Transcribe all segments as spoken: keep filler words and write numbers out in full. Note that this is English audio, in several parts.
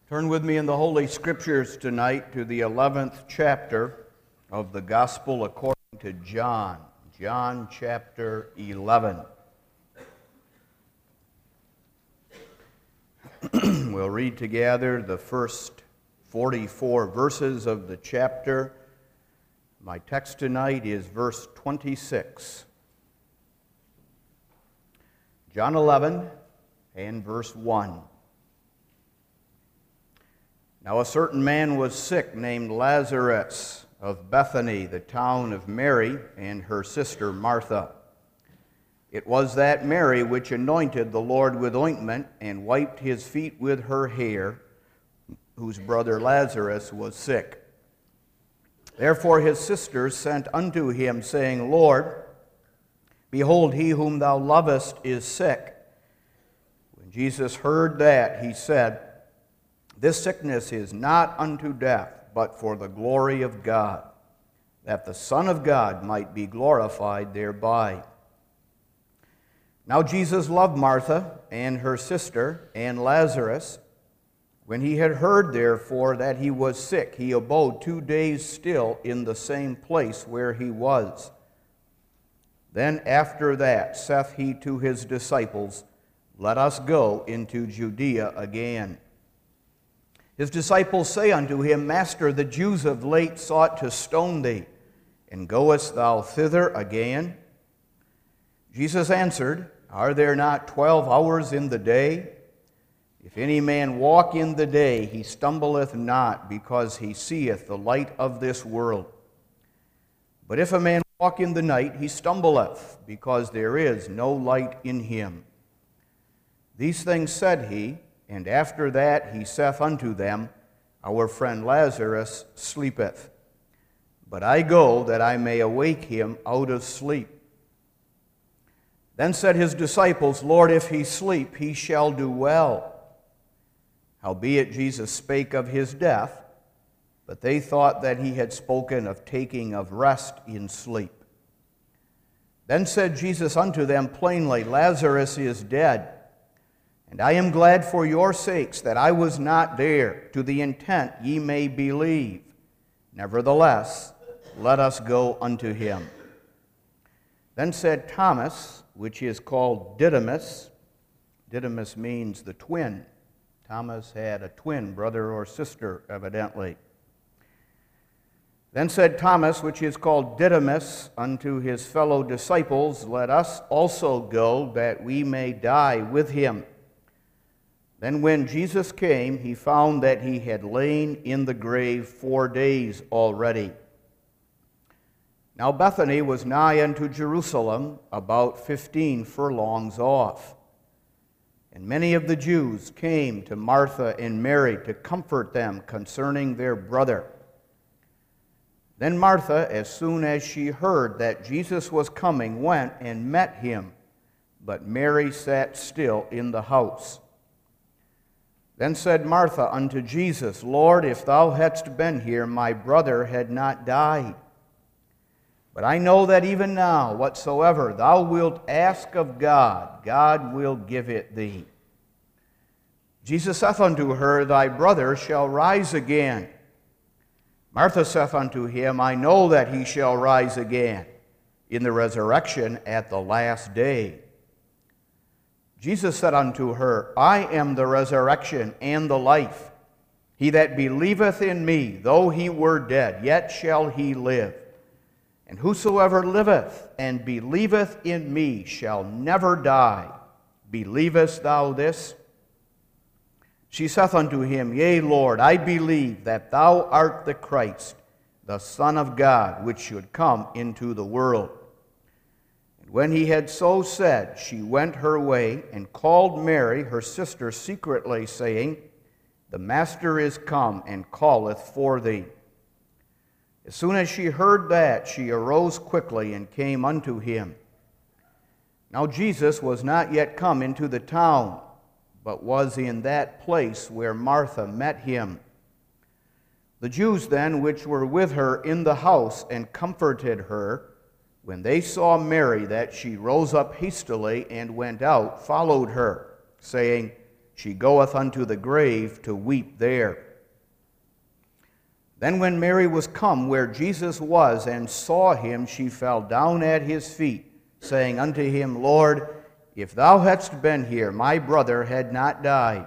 Turn with me in the Holy Scriptures tonight to the eleventh chapter of the Gospel according to John. John chapter eleven. We'll read together the first forty-four verses of the chapter. My text tonight is verse twenty-six. John eleven and verse one. Now a certain man was sick named Lazarus of Bethany, the town of Mary, and her sister Martha. It was that Mary which anointed the Lord with ointment and wiped his feet with her hair, whose brother Lazarus was sick. Therefore his sisters sent unto him, saying, Lord, behold, he whom thou lovest is sick. When Jesus heard that, he said, This sickness is not unto death, but for the glory of God, that the Son of God might be glorified thereby. Now Jesus loved Martha and her sister and Lazarus. When he had heard, therefore, that he was sick, he abode two days still in the same place where he was. Then after that saith he to his disciples, Let us go into Judea again. His disciples say unto him, Master, the Jews of late sought to stone thee, and goest thou thither again? Jesus answered, Are there not twelve hours in the day? If any man walk in the day, he stumbleth not, because he seeth the light of this world. But if a man walk in the night, he stumbleth, because there is no light in him. These things said he, and after that he saith unto them, Our friend Lazarus sleepeth, but I go that I may awake him out of sleep. Then said his disciples, Lord, if he sleep, he shall do well. Howbeit Jesus spake of his death, but they thought that he had spoken of taking of rest in sleep. Then said Jesus unto them plainly, Lazarus is dead, and I am glad for your sakes that I was not there, to the intent ye may believe. Nevertheless, let us go unto him. Then said Thomas, which is called Didymus. Didymus means the twin. Thomas had a twin brother or sister, evidently. Then said Thomas, which is called Didymus, unto his fellow disciples, Let us also go, that we may die with him. Then when Jesus came, he found that he had lain in the grave four days already. Now Bethany was nigh unto Jerusalem, about fifteen furlongs off. And many of the Jews came to Martha and Mary to comfort them concerning their brother. Then Martha, as soon as she heard that Jesus was coming, went and met him, but Mary sat still in the house. Then said Martha unto Jesus, Lord, if thou hadst been here, my brother had not died. But I know that even now, whatsoever thou wilt ask of God, God will give it thee. Jesus saith unto her, Thy brother shall rise again. Martha saith unto him, I know that he shall rise again in the resurrection at the last day. Jesus said unto her, I am the resurrection and the life. He that believeth in me, though he were dead, yet shall he live. And whosoever liveth and believeth in me shall never die. Believest thou this? She saith unto him, Yea, Lord, I believe that thou art the Christ, the Son of God, which should come into the world. When he had so said, she went her way and called Mary, her sister, secretly, saying, The Master is come and calleth for thee. As soon as she heard that, she arose quickly and came unto him. Now Jesus was not yet come into the town, but was in that place where Martha met him. The Jews then, which were with her in the house and comforted her, when they saw Mary, that she rose up hastily and went out, followed her, saying, she goeth unto the grave to weep there. Then when Mary was come where Jesus was, and saw him, she fell down at his feet, saying unto him, Lord, if thou hadst been here, my brother had not died.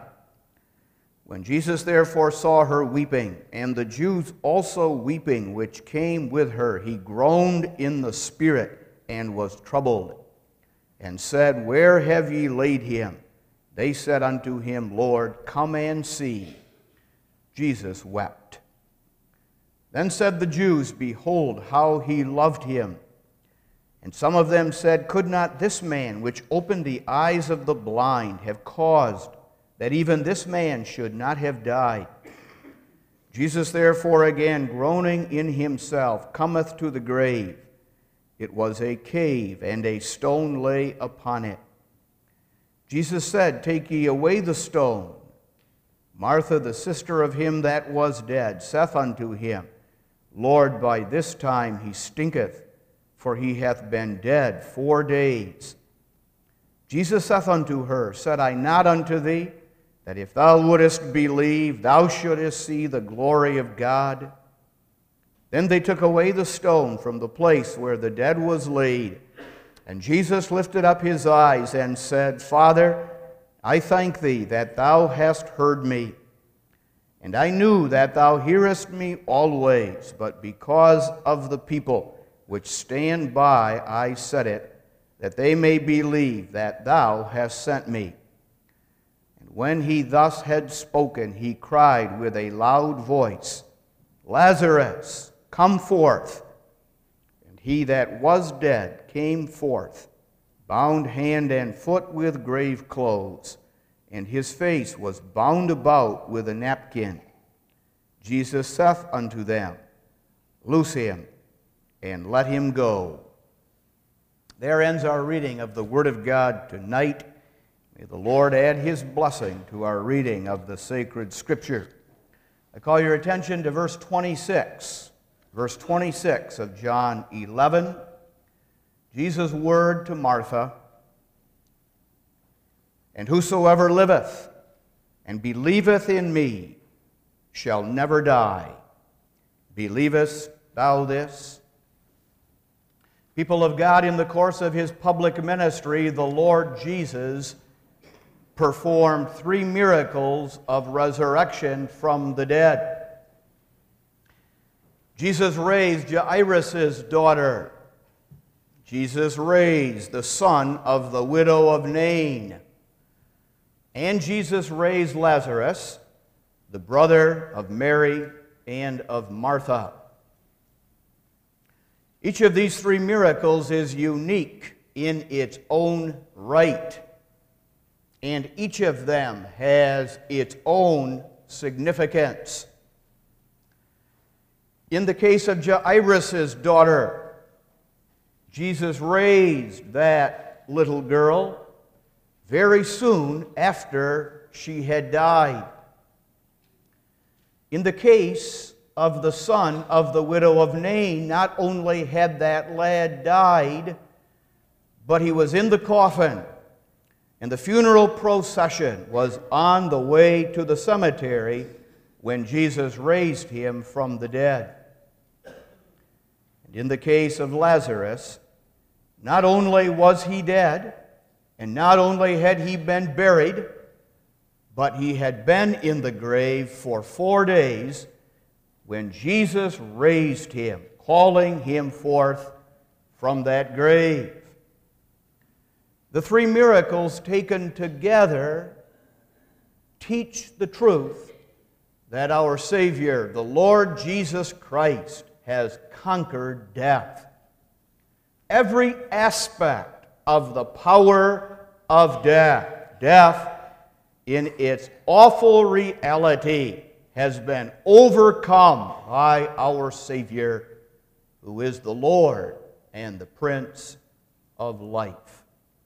When Jesus therefore saw her weeping, and the Jews also weeping, which came with her, he groaned in the spirit, and was troubled, and said, Where have ye laid him? They said unto him, Lord, come and see. Jesus wept. Then said the Jews, Behold, how he loved him. And some of them said, Could not this man, which opened the eyes of the blind, have caused that even this man should not have died? Jesus therefore again, groaning in himself, cometh to the grave. It was a cave, and a stone lay upon it. Jesus said, Take ye away the stone. Martha, the sister of him that was dead, saith unto him, Lord, by this time he stinketh, for he hath been dead four days. Jesus saith unto her, Said I not unto thee, that if thou wouldest believe, thou shouldest see the glory of God? Then they took away the stone from the place where the dead was laid. And Jesus lifted up his eyes and said, Father, I thank thee that thou hast heard me. And I knew that thou hearest me always, but because of the people which stand by I said it, that they may believe that thou hast sent me. And when he thus had spoken, he cried with a loud voice, Lazarus, come forth. And he that was dead came forth, bound hand and foot with grave clothes, and his face was bound about with a napkin. Jesus saith unto them, Loose him, and let him go. There ends our reading of the Word of God tonight. May the Lord add his blessing to our reading of the sacred Scripture. I call your attention to verse twenty-six. Verse twenty-six of John eleven. Jesus' word to Martha, And whosoever liveth and believeth in me shall never die. Believest thou this? People of God, in the course of his public ministry, the Lord Jesus performed three miracles of resurrection from the dead. Jesus raised Jairus' daughter. Jesus raised the son of the widow of Nain. And Jesus raised Lazarus, the brother of Mary and of Martha. Each of these three miracles is unique in its own right, and each of them has its own significance. In the case of Jairus' daughter, Jesus raised that little girl very soon after she had died. In the case of the son of the widow of Nain, not only had that lad died, but he was in the coffin, and the funeral procession was on the way to the cemetery when Jesus raised him from the dead. And in the case of Lazarus, not only was he dead, and not only had he been buried, but he had been in the grave for four days when Jesus raised him, calling him forth from that grave. The three miracles taken together teach the truth that our Savior, the Lord Jesus Christ, has conquered death. Every aspect of the power of death, death in its awful reality, has been overcome by our Savior, who is the Lord and the Prince of life.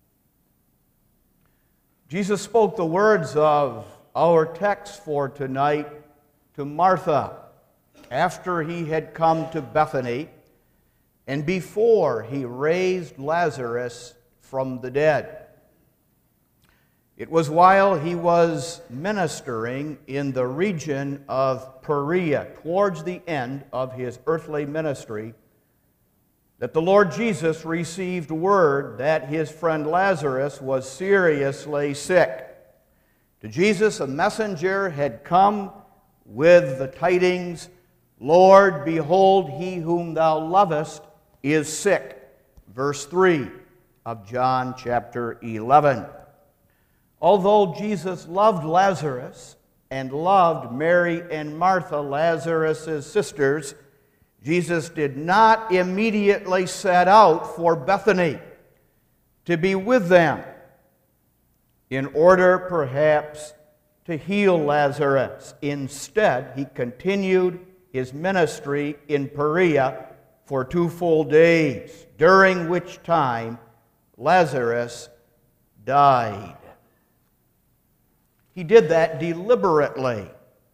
Jesus spoke the words of our text for tonight to Martha after he had come to Bethany and before he raised Lazarus from the dead. It was while he was ministering in the region of Perea, towards the end of his earthly ministry, that the Lord Jesus received word that his friend Lazarus was seriously sick. To Jesus, a messenger had come with the tidings, "Lord, behold, he whom thou lovest is sick." Verse three of John chapter eleven. Although Jesus loved Lazarus and loved Mary and Martha, Lazarus' sisters, Jesus did not immediately set out for Bethany to be with them in order perhaps to heal Lazarus. Instead, he continued his ministry in Perea for two full days, during which time Lazarus died. He did that deliberately.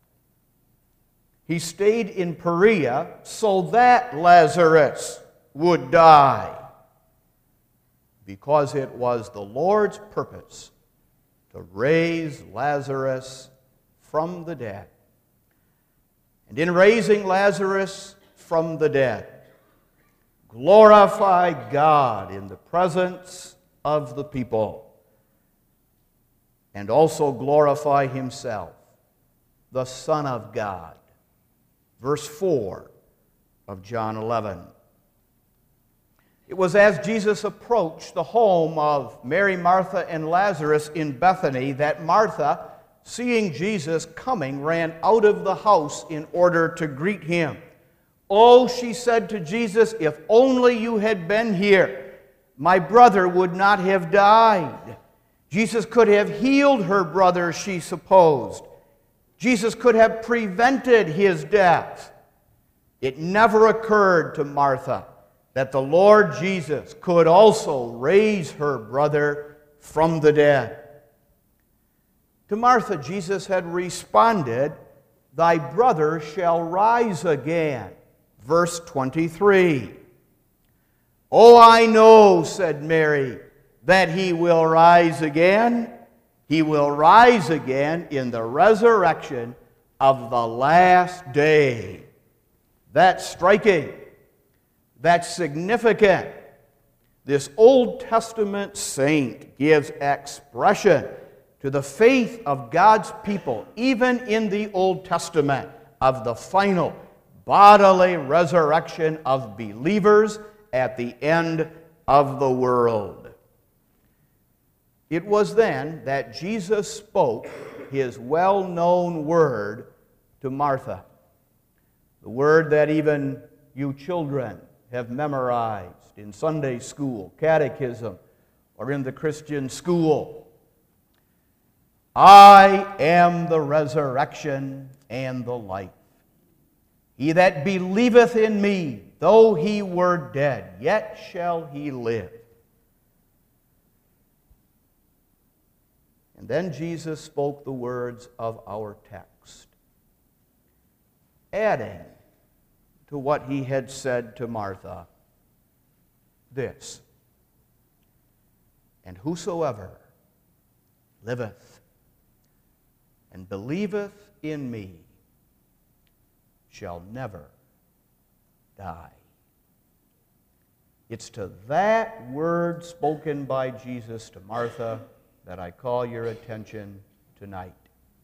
He stayed in Perea so that Lazarus would die, because it was the Lord's purpose to raise Lazarus from the dead. And in raising Lazarus from the dead, glorify God in the presence of the people, and also glorify himself, the Son of God. Verse four of John eleven. It was as Jesus approached the home of Mary, Martha, and Lazarus in Bethany that Martha, seeing Jesus coming, ran out of the house in order to greet him. "Oh," she said to Jesus, "if only you had been here, my brother would not have died." Jesus could have healed her brother, she supposed. Jesus could have prevented his death. It never occurred to Martha that the Lord Jesus could also raise her brother from the dead. To Martha, Jesus had responded, "Thy brother shall rise again." Verse twenty-three. "Oh, I know," said Mary, "that he will rise again. He will rise again in the resurrection of the last day." That's striking. That's significant. This Old Testament saint gives expression to the faith of God's people, even in the Old Testament, of the final bodily resurrection of believers at the end of the world. It was then that Jesus spoke his well-known word to Martha, the word that even you children have memorized in Sunday school, catechism, or in the Christian school. "I am the resurrection and the life. He that believeth in me, though he were dead, yet shall he live." And then Jesus spoke the words of our text, adding to what he had said to Martha, this: "And whosoever liveth and believeth in me shall never die." It's to that word spoken by Jesus to Martha that I call your attention tonight.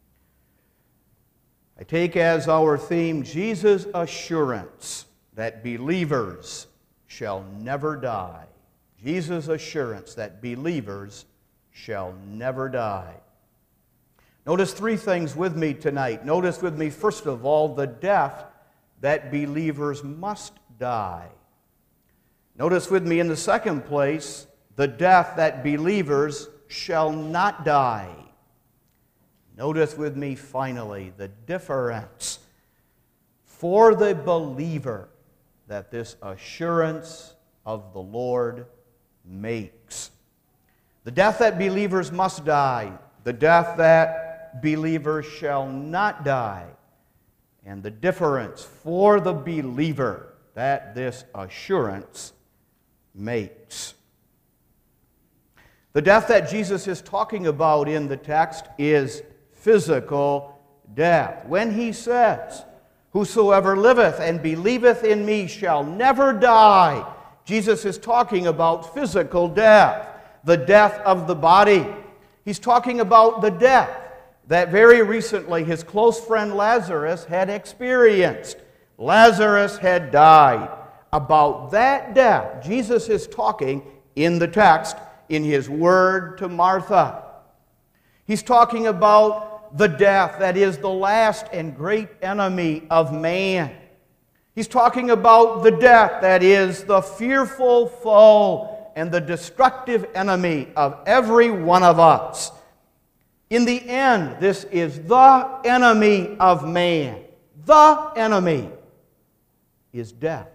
I take as our theme Jesus' assurance that believers shall never die. Jesus' assurance that believers shall never die. Notice three things with me tonight. Notice with me, first of all, the death that believers must die. Notice with me, in the second place, the death that believers shall not die. Notice with me, finally, the difference for the believer that this assurance of the Lord makes. The death that believers must die, the death that believers shall not die, and the difference for the believer that this assurance makes. The death that Jesus is talking about in the text is physical death. When he says, "Whosoever liveth and believeth in me shall never die," Jesus is talking about physical death, the death of the body. He's talking about the death that very recently his close friend Lazarus had experienced. Lazarus had died. About that death, Jesus is talking in the text in his word to Martha. He's talking about the death that is the last and great enemy of man. He's talking about the death that is the fearful foe and the destructive enemy of every one of us. In the end, this is the enemy of man. The enemy is death.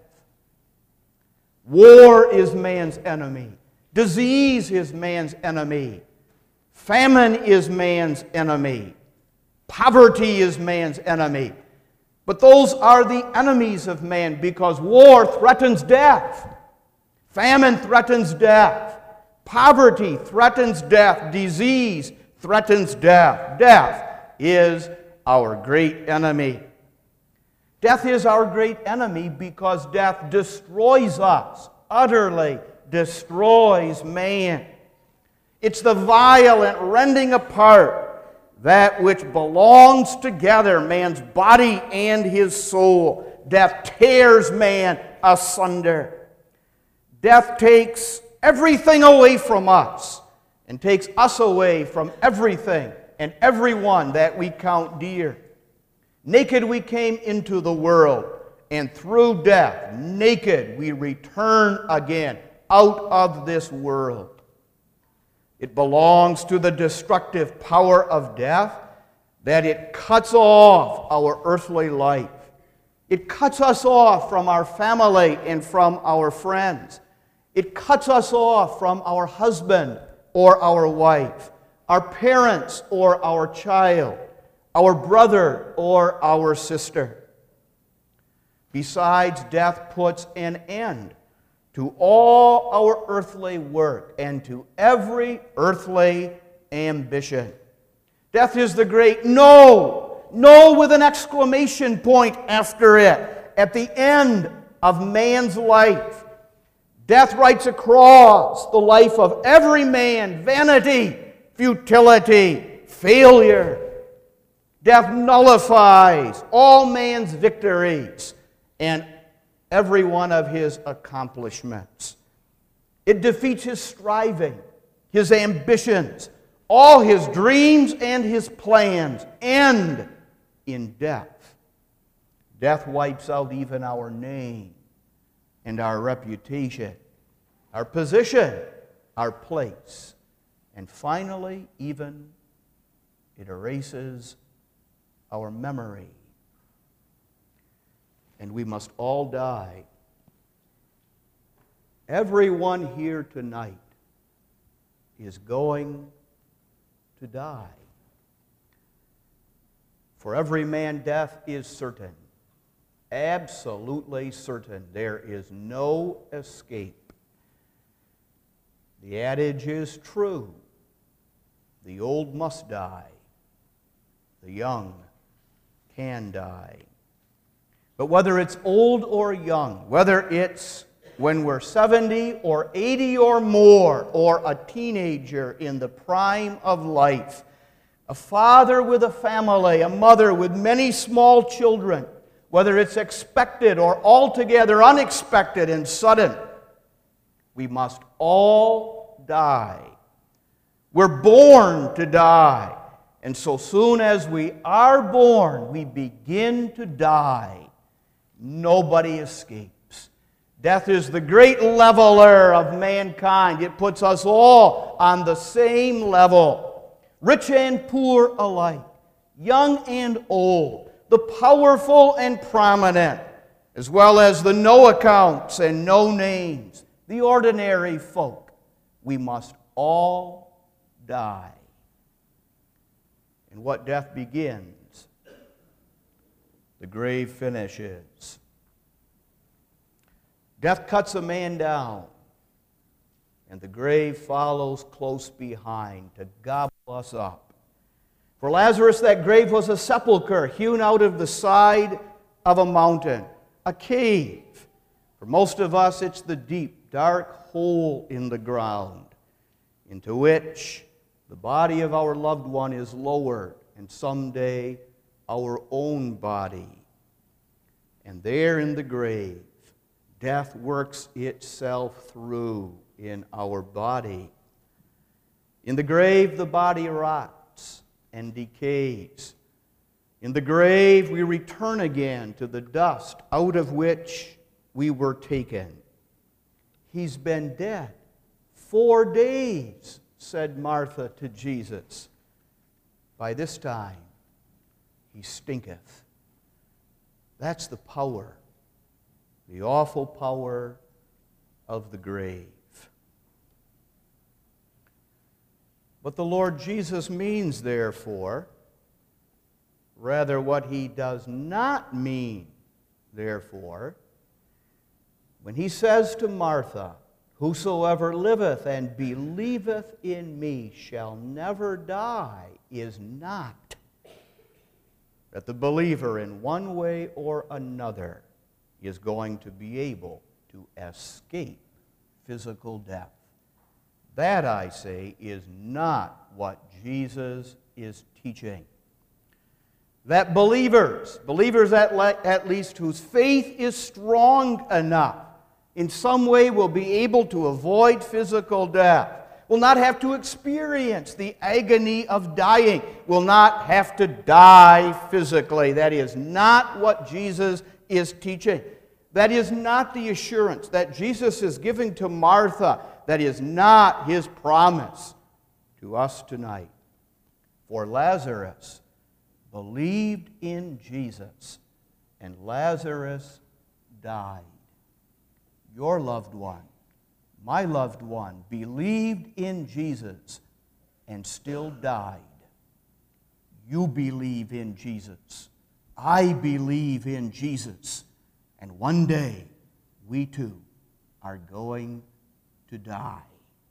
War is man's enemy. Disease is man's enemy. Famine is man's enemy. Poverty is man's enemy. But those are the enemies of man because war threatens death. Famine threatens death. Poverty threatens death. Disease threatens death. Death is our great enemy. Death is our great enemy because death destroys us, utterly destroys man. It's the violent rending apart that which belongs together, man's body and his soul. Death tears man asunder. Death takes everything away from us and takes us away from everything and everyone that we count dear. Naked we came into the world, and through death, naked we return again out of this world. It belongs to the destructive power of death that it cuts off our earthly life. It cuts us off from our family and from our friends. It cuts us off from our husband or our wife, our parents or our child, our brother or our sister. Besides, death puts an end to all our earthly work and to every earthly ambition. Death is the great no, no with an exclamation point after it, at the end of man's life. Death writes across the life of every man vanity, futility, failure. Death nullifies all man's victories and every one of his accomplishments. It defeats his striving, his ambitions, all his dreams and his plans end in death. Death wipes out even our name and our reputation, our position, our place, and finally, even it erases our memory. And we must all die. Everyone here tonight is going to die. For every man, death is certain. Absolutely certain. There is no escape. The adage is true. The old must die. The young can die. But whether it's old or young, whether it's when we're seventy or eighty or more, or a teenager in the prime of life, a father with a family, a mother with many small children, whether it's expected or altogether unexpected and sudden, we must all die. We're born to die. And so soon as we are born, we begin to die. Nobody escapes. Death is the great leveler of mankind. It puts us all on the same level, rich and poor alike, young and old, the powerful and prominent, as well as the no accounts and no names, the ordinary folk. We must all die. And what death begins, the grave finishes. Death cuts a man down, and the grave follows close behind to gobble us up. For Lazarus, that grave was a sepulchre hewn out of the side of a mountain, a cave. For most of us, it's the deep, dark hole in the ground into which the body of our loved one is lowered, and someday our own body. And there in the grave, death works itself through in our body. In the grave, the body rots and decays. In the grave, we return again to the dust out of which we were taken. He's been dead four days, said Martha to Jesus. By this time, he stinketh. That's the power, the awful power of the grave. But the Lord Jesus means, therefore, rather what he does not mean, therefore, when he says to Martha, "Whosoever liveth and believeth in me shall never die," is not that the believer in one way or another is going to be able to escape physical death. That, I say, is not what Jesus is teaching. That believers, believers at, le- at least whose faith is strong enough, in some way will be able to avoid physical death, will not have to experience the agony of dying, will not have to die physically. That is not what Jesus is teaching. That is not the assurance that Jesus is giving to Martha. That is not his promise to us tonight. For Lazarus believed in Jesus, and Lazarus died. Your loved one, my loved one, believed in Jesus and still died. You believe in Jesus. I believe in Jesus. And one day, we too are going to die.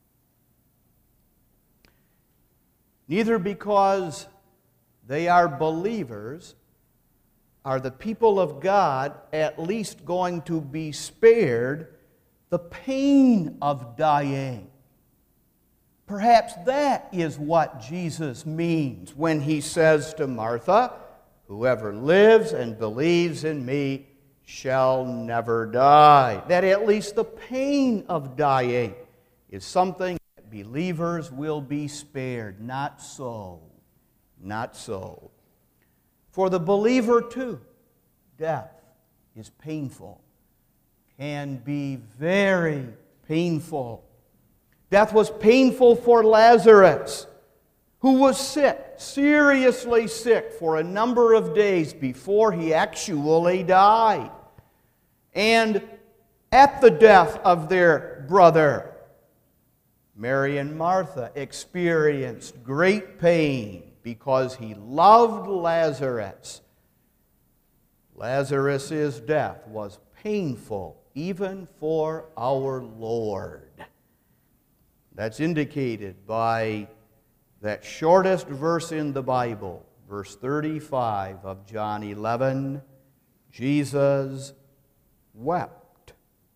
Neither because they are believers are the people of God at least going to be spared the pain of dying. Perhaps that is what Jesus means when he says to Martha, "Whoever lives and believes in me shall never die." That at least the pain of dying is something that believers will be spared. Not so. Not so. For the believer, too, death is painful, can be very painful. Death was painful for Lazarus, who was sick, seriously sick, for a number of days before he actually died. And at the death of their brother, Mary and Martha experienced great pain because he loved Lazarus. Lazarus' death was painful even for our Lord. That's indicated by that shortest verse in the Bible, verse thirty-five of John eleven, Jesus wept.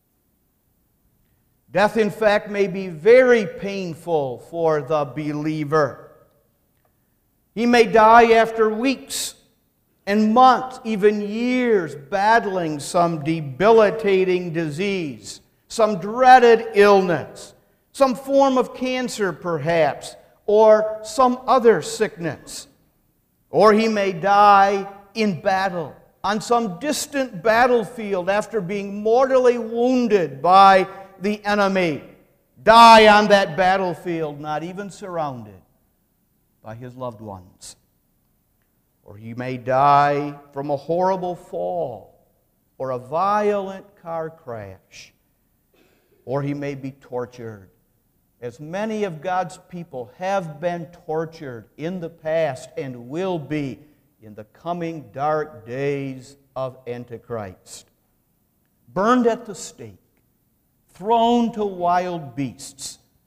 Death, in fact, may be very painful for the believer. He may die after weeks and months, even years, battling some debilitating disease, some dreaded illness, some form of cancer perhaps, or some other sickness. Or he may die in battle, on some distant battlefield after being mortally wounded by the enemy. Die on that battlefield, not even surrounded by his loved ones. Or he may die from a horrible fall or a violent car crash. Or he may be tortured, as many of God's people have been tortured in the past and will be in the coming dark days of Antichrist. Burned at the stake, thrown to wild beasts,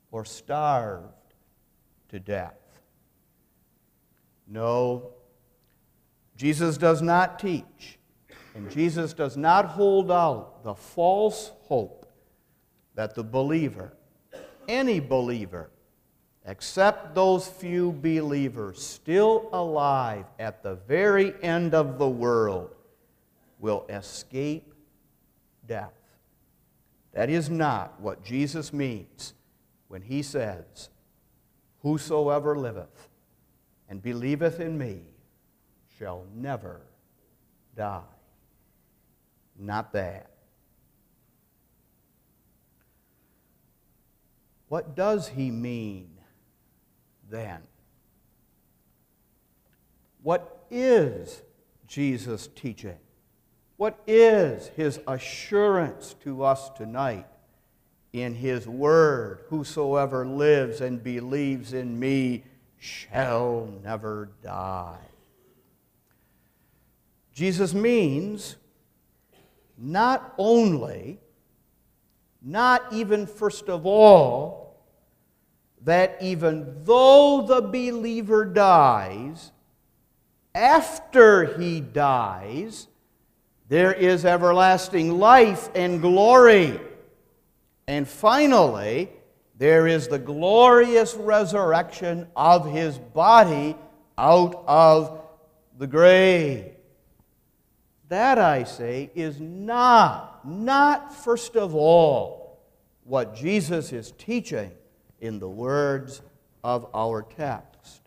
or starved to death. No, Jesus does not teach, and Jesus does not hold out the false hope that the believer, any believer, except those few believers still alive at the very end of the world, will escape death. That is not what Jesus means when he says, "Whosoever liveth and believeth in me shall never die." Not that. What does he mean then? What is Jesus' teaching? What is his assurance to us tonight in his word? Whosoever lives and believes in me shall never die. Jesus means not only, not even first of all, that even though the believer dies, after he dies, there is everlasting life and glory. And finally, there is the glorious resurrection of his body out of the grave. That, I say, is not, not first of all, what Jesus is teaching in the words of our text.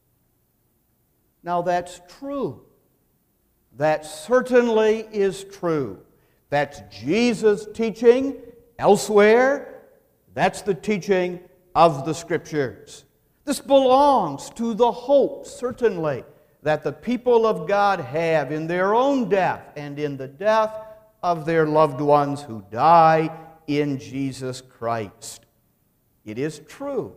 Now, that's true. That certainly is true. That's Jesus' teaching elsewhere. That's the teaching of the Scriptures. This belongs to the hope, certainly, that the people of God have in their own death and in the death of their loved ones who die in Jesus Christ. It is true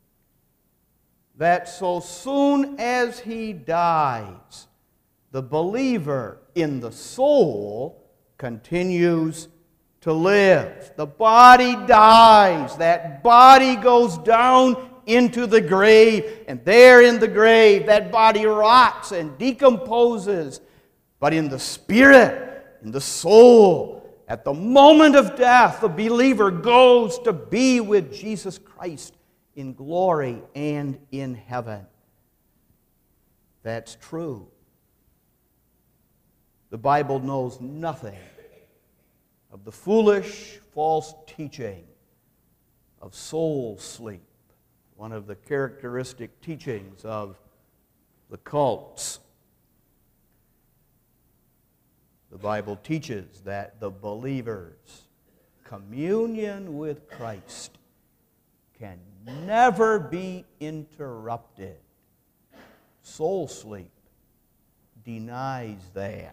that so soon as he dies, the believer in the soul continues to live. The body dies. That body goes down into the grave. And there in the grave, that body rots and decomposes. But in the spirit, in the soul, at the moment of death, the believer goes to be with Jesus Christ in glory and in heaven. That's true. The Bible knows nothing of the foolish, false teaching of soul sleep, one of the characteristic teachings of the cults. The Bible teaches that the believer's communion with Christ can never be interrupted. Soul sleep denies that.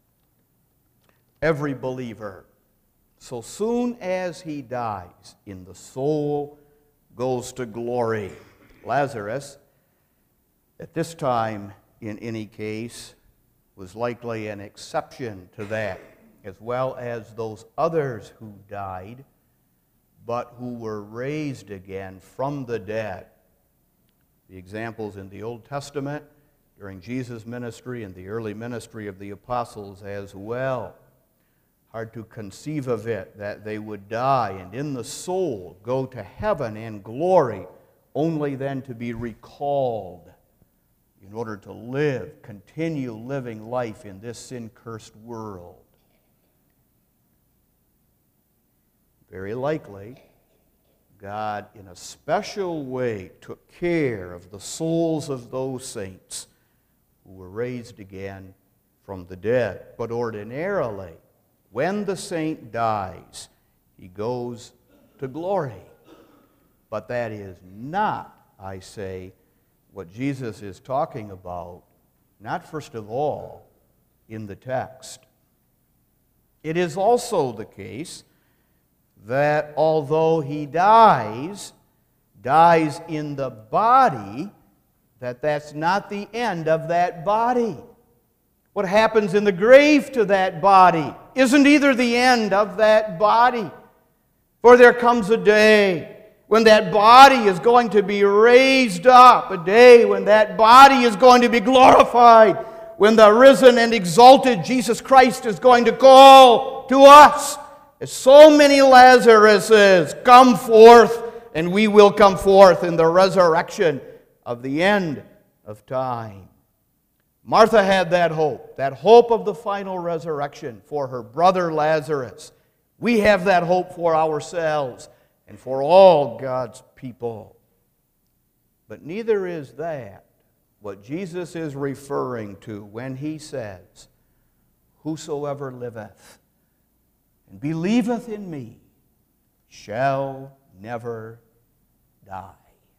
Every believer, so soon as he dies in the soul, goes to glory. Lazarus, at this time, in any case, was likely an exception to that, as well as those others who died, but who were raised again from the dead. The examples in the Old Testament, during Jesus' ministry and the early ministry of the apostles as well. Hard to conceive of it that they would die and in the soul go to heaven and glory, only then to be recalled in order to live, continue living life in this sin-cursed world. Very likely, God in a special way took care of the souls of those saints who were raised again from the dead. But ordinarily, when the saint dies, he goes to glory. But that is not, I say, what Jesus is talking about, not first of all in the text. It is also the case that although he dies, dies in the body, that that's not the end of that body. What happens in the grave to that body isn't either the end of that body. For there comes a day when that body is going to be raised up, a day when that body is going to be glorified, when the risen and exalted Jesus Christ is going to call to us, as so many Lazaruses, come forth, and we will come forth in the resurrection of the end of time. Martha had that hope, that hope of the final resurrection for her brother Lazarus. We have that hope for ourselves and for all God's people. But neither is that what Jesus is referring to when he says, "Whosoever liveth and believeth in me shall never die."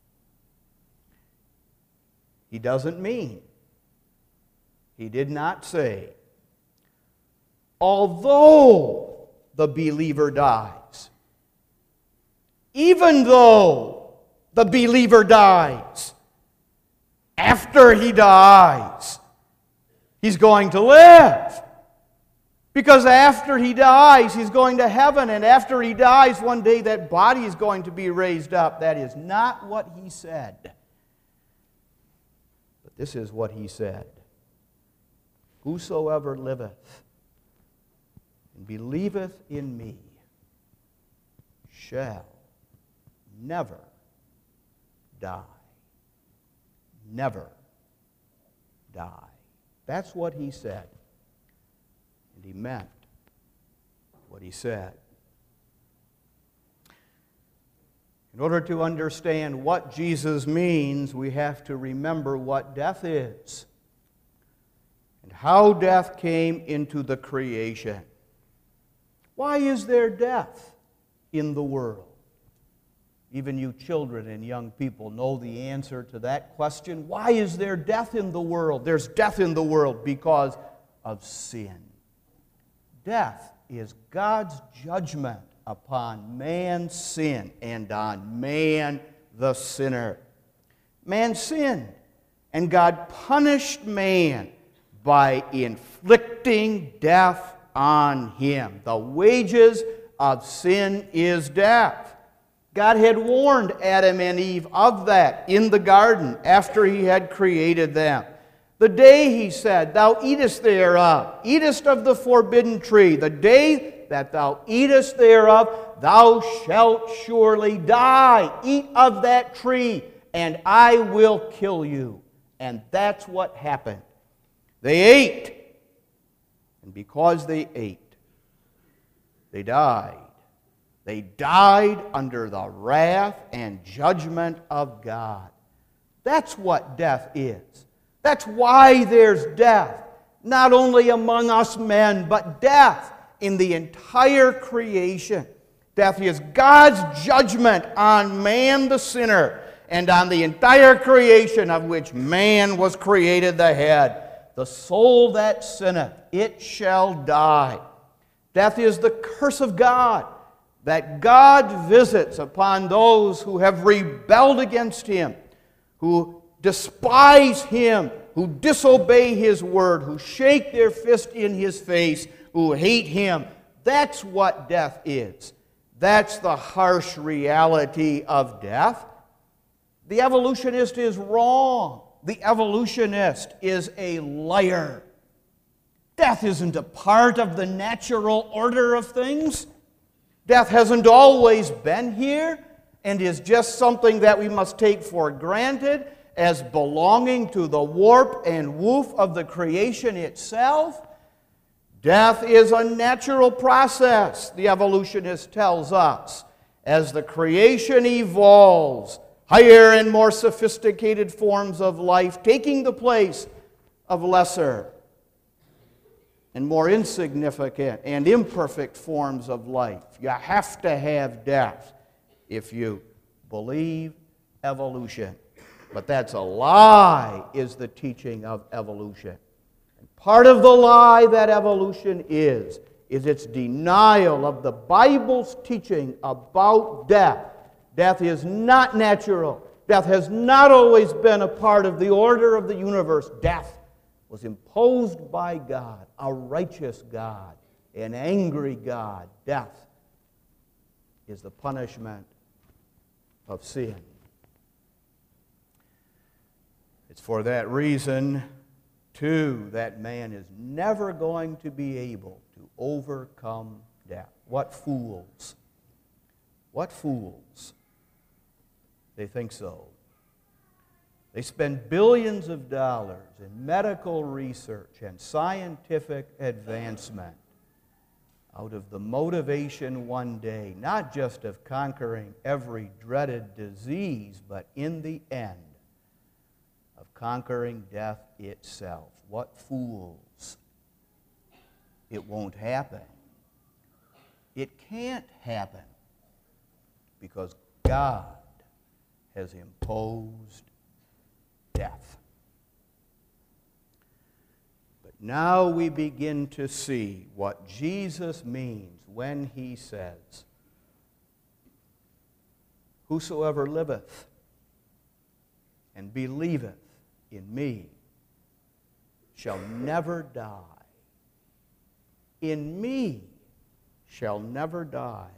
He doesn't mean, he did not say, although the believer dies, even though the believer dies, after he dies, he's going to live. Because after he dies, he's going to heaven, and after he dies, one day that body is going to be raised up. That is not what he said. But this is what he said. Whosoever liveth and believeth in me shall never die. Never die. That's what he said. And he meant what he said. In order to understand what Jesus means, we have to remember what death is and how death came into the creation. Why is there death in the world? Even you children and young people know the answer to that question. Why is there death in the world? There's death in the world because of sin. Death is God's judgment upon man's sin and on man the sinner. Man sinned, and God punished man by inflicting death on him. The wages of sin is death. God had warned Adam and Eve of that in the garden after he had created them. The day, he said, thou eatest thereof, eatest of the forbidden tree, the day that thou eatest thereof, thou shalt surely die. Eat of that tree, and I will kill you. And that's what happened. They ate, and because they ate, they died. They died under the wrath and judgment of God. That's what death is. That's why there's death, not only among us men, but death in the entire creation. Death is God's judgment on man the sinner and on the entire creation of which man was created the head. The soul that sinneth, it shall die. Death is the curse of God that God visits upon those who have rebelled against Him, who despise Him, who disobey His word, who shake their fist in His face, who hate Him. That's what death is. That's the harsh reality of death. The evolutionist is wrong. The evolutionist is a liar. Death isn't a part of the natural order of things. Death hasn't always been here and is just something that we must take for granted as belonging to the warp and woof of the creation itself. Death is a natural process, the evolutionist tells us, as the creation evolves, higher and more sophisticated forms of life taking the place of lesser and more insignificant and imperfect forms of life. You have to have death if you believe evolution. But that's a lie, is the teaching of evolution. And part of the lie that evolution is, is its denial of the Bible's teaching about death. Death is not natural. Death has not always been a part of the order of the universe. Death was imposed by God, a righteous God, an angry God. Death is the punishment of sin. It's for that reason, too, that man is never going to be able to overcome death. What fools! What fools! They think so. They spend billions of dollars in medical research and scientific advancement out of the motivation one day, not just of conquering every dreaded disease, but in the end, of conquering death itself. What fools! It won't happen. It can't happen because God has imposed death. But now we begin to see what Jesus means when he says, "Whosoever liveth and believeth in me shall never die. In me shall never die."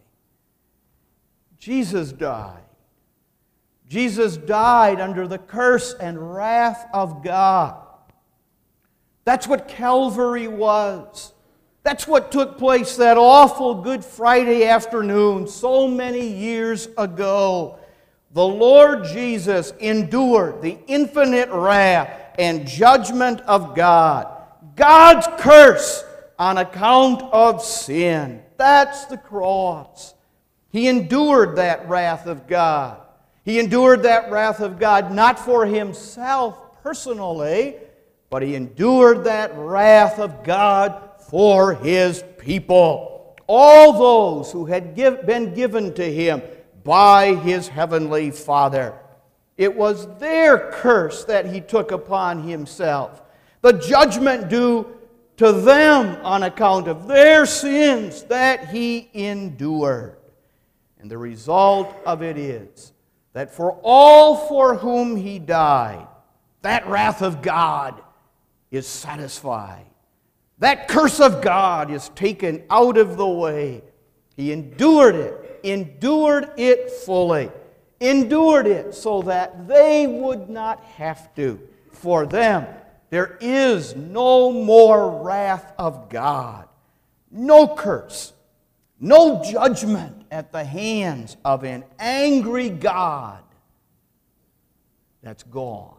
Jesus died. Jesus died under the curse and wrath of God. That's what Calvary was. That's what took place that awful Good Friday afternoon so many years ago. The Lord Jesus endured the infinite wrath and judgment of God. God's curse on account of sin. That's the cross. He endured that wrath of God. He endured that wrath of God not for himself personally, but he endured that wrath of God for his people. All those who had give, been given to him by his heavenly Father. It was their curse that he took upon himself. The judgment due to them on account of their sins that he endured. And the result of it is that for all for whom he died, that wrath of God is satisfied. That curse of God is taken out of the way. He endured it, endured it fully, endured it so that they would not have to. For them, there is no more wrath of God, no curse, no judgment at the hands of an angry God. That's gone.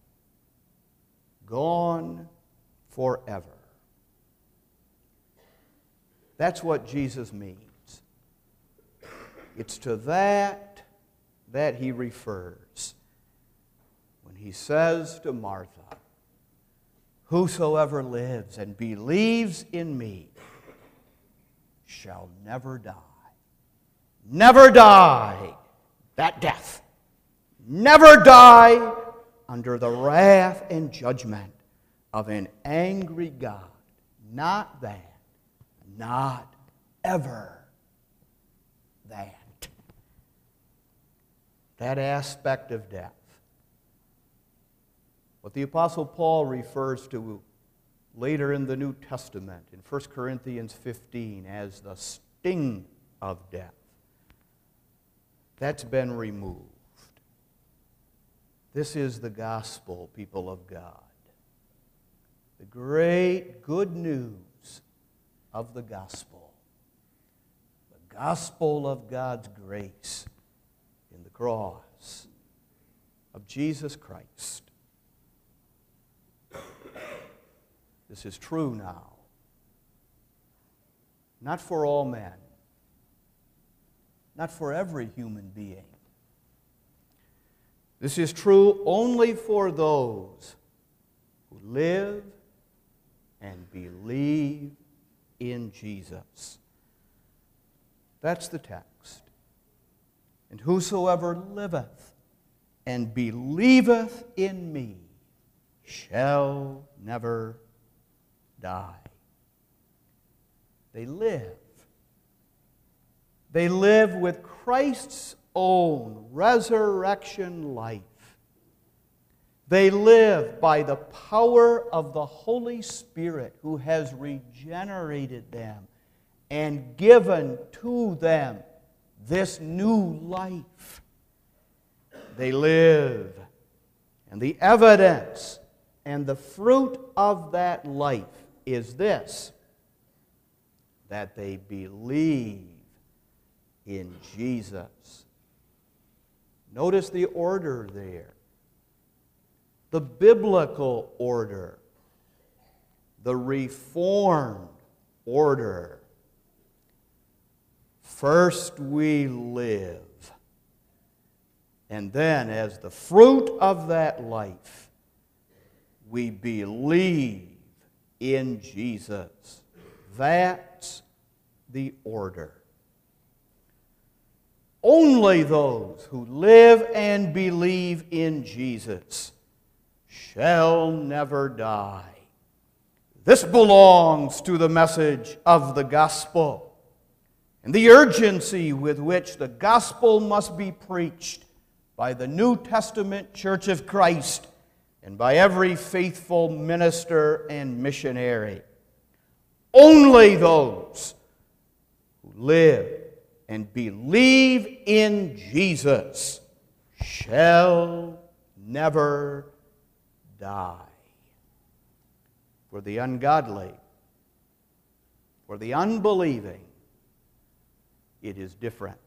Gone forever. That's what Jesus means. It's to that that he refers when he says to Martha, "Whosoever lives and believes in me shall never die." Never die that death. Never die under the wrath and judgment of an angry God. Not that. Not ever that. That aspect of death. What the Apostle Paul refers to later in the New Testament in First Corinthians fifteen as the sting of death. That's been removed. This is the gospel, people of God. The great good news of the gospel. The gospel of God's grace in the cross of Jesus Christ. This is true now. Not for all men. Not for every human being. This is true only for those who live and believe in Jesus. That's the text. And whosoever liveth and believeth in me shall never die. They live. They live with Christ's own resurrection life. They live by the power of the Holy Spirit who has regenerated them and given to them this new life. they live. And the evidence and the fruit of that life is this, that they believe in Jesus. Notice the order there. The biblical order. The Reformed order. First we live. And then, as the fruit of that life, we believe in Jesus. That's the order. Only those who live and believe in Jesus shall never die. This belongs to the message of the gospel and the urgency with which the gospel must be preached by the New Testament Church of Christ and by every faithful minister and missionary. Only those who live and believe in Jesus shall never die. For the ungodly, for the unbelieving, it is different.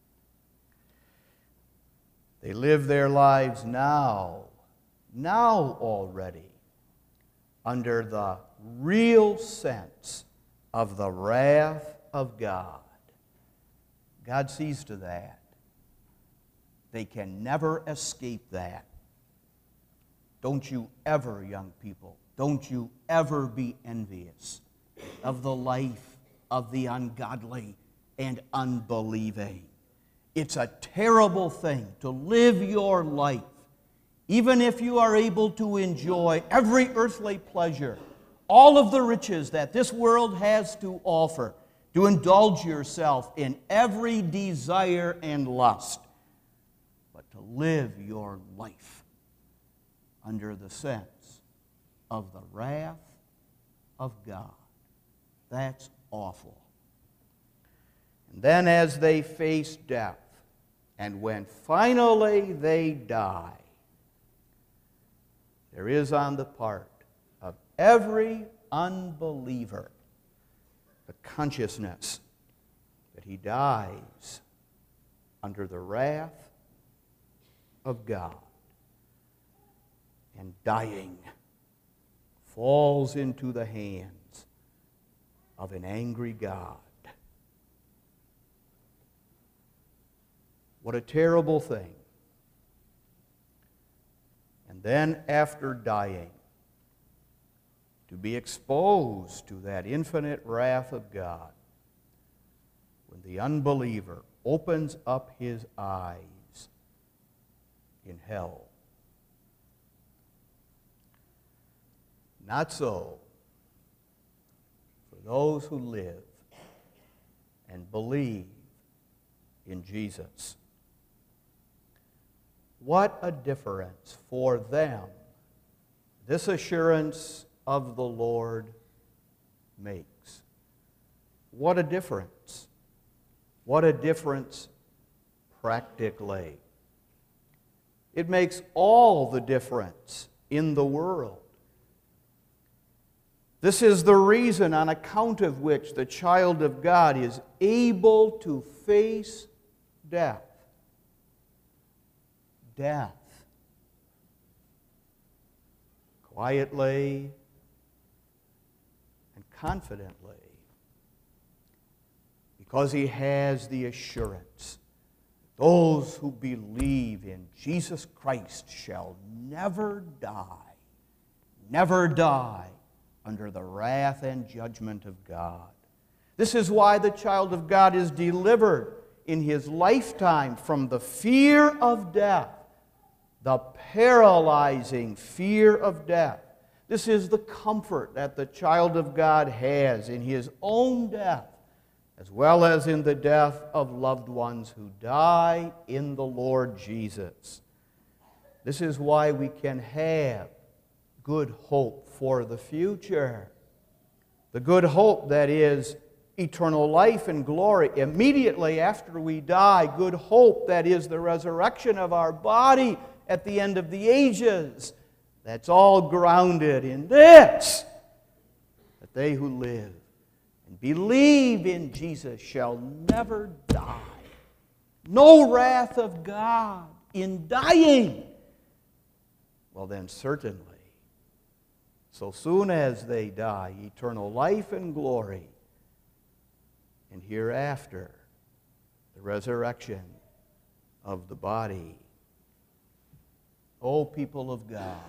They live their lives now, now already, under the real sense of the wrath of God. God sees to that. They can never escape that. Don't you ever, young people, don't you ever be envious of the life of the ungodly and unbelieving. It's a terrible thing to live your life, even if you are able to enjoy every earthly pleasure, all of the riches that this world has to offer, to indulge yourself in every desire and lust, but to live your life under the sense of the wrath of God. That's awful. And then as they face death, and when finally they die, there is on the part of every unbeliever the consciousness that he dies under the wrath of God, and dying falls into the hands of an angry God. What a terrible thing. And then after dying, to be exposed to that infinite wrath of God, when the unbeliever opens up his eyes in hell. Not so for those who live and believe in Jesus. What a difference for them this assurance of the Lord makes. What a difference. What a difference practically. It makes all the difference in the world. This is the reason on account of which the child of God is able to face death. Death. Quietly and confidently. Because he has the assurance, those who believe in Jesus Christ shall never die, never die under the wrath and judgment of God. This is why the child of God is delivered in his lifetime from the fear of death, the paralyzing fear of death. This is the comfort that the child of God has in his own death, as well as in the death of loved ones who die in the Lord Jesus. This is why we can have good hope for the future. The good hope that is eternal life and glory immediately after we die, good hope, that is the resurrection of our body at the end of the ages. That's all grounded in this, that they who live and believe in Jesus shall never die. No wrath of God in dying. Well then, certainly, so soon as they die, eternal life and glory, and hereafter, the resurrection of the body. O people of God,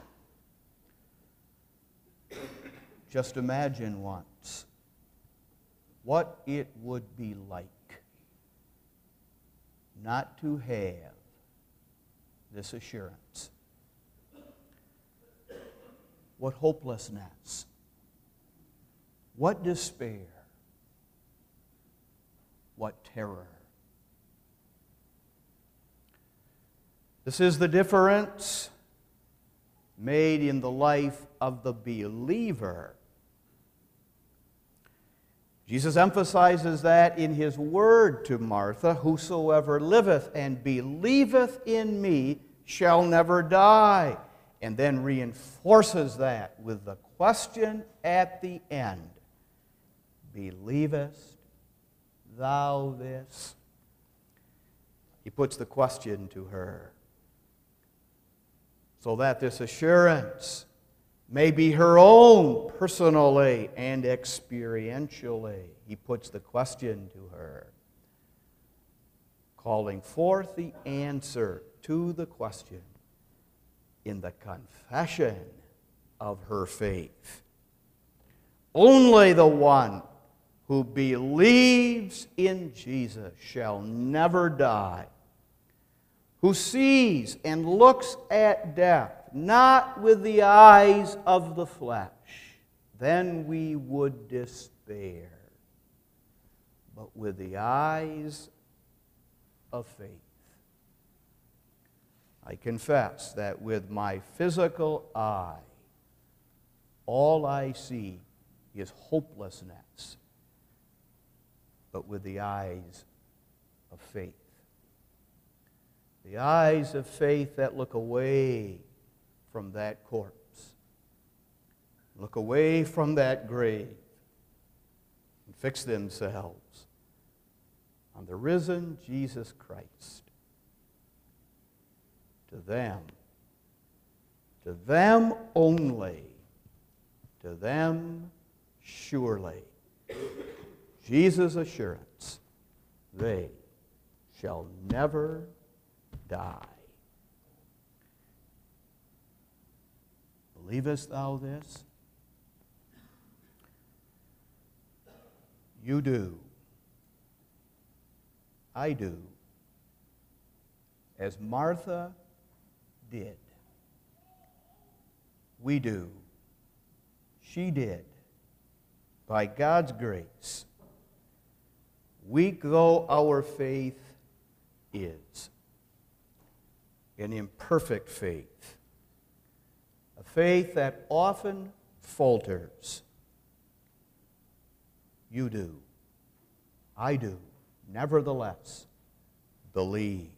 just imagine once what it would be like not to have this assurance. What hopelessness, what despair, what terror. This is the difference made in the life of the believer. Jesus emphasizes that in His word to Martha, "Whosoever liveth and believeth in me shall never die," and then reinforces that with the question at the end, "Believest thou this?" He puts the question to her so that this assurance may be her own personally and experientially. He puts the question to her, calling forth the answer to the question in the confession of her faith. Only the one who believes in Jesus shall never die, who sees and looks at death not with the eyes of the flesh, then we would despair, but with the eyes of faith. I confess that with my physical eye, all I see is hopelessness, but with the eyes of faith. The eyes of faith that look away from that corpse, look away from that grave, and fix themselves on the risen Jesus Christ. To them, to them only, to them surely, Jesus' assurance, they shall never die. Believest thou this? You do. I do. As Martha did. We do. She did. By God's grace. Weak though our faith is, an imperfect faith, a faith that often falters. You do. I do. Nevertheless, believe.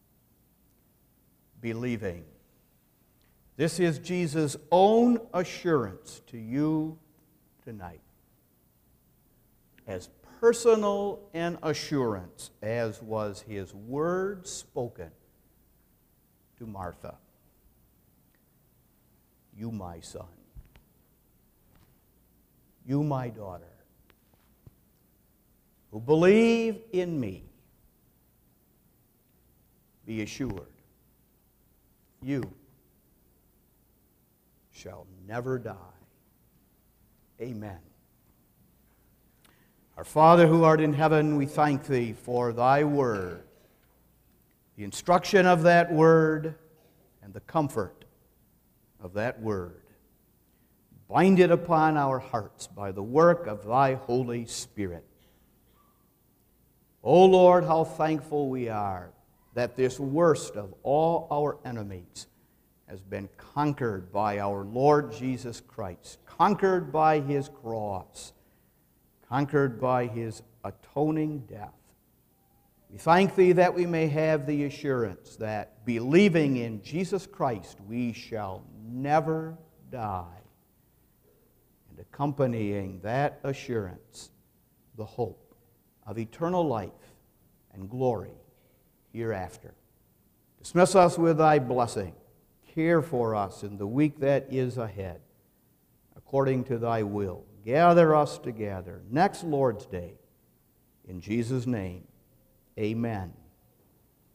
Believing. This is Jesus' own assurance to you tonight. As personal an assurance as was His word spoken to Martha. You, my son. You, my daughter, who believe in me, be assured, you shall never die. Amen. Our Father who art in heaven, we thank Thee for Thy word, the instruction of that word, and the comfort of that word. Bind it upon our hearts by the work of Thy Holy Spirit. O Lord, how thankful we are that this worst of all our enemies has been conquered by our Lord Jesus Christ, conquered by His cross, conquered by his atoning death. We thank thee that we may have the assurance that, believing in Jesus Christ, we shall never die. And accompanying that assurance, the hope of eternal life and glory hereafter. Dismiss us with thy blessing. Care for us in the week that is ahead, according to thy will. Gather us together next Lord's Day. In Jesus' name, amen.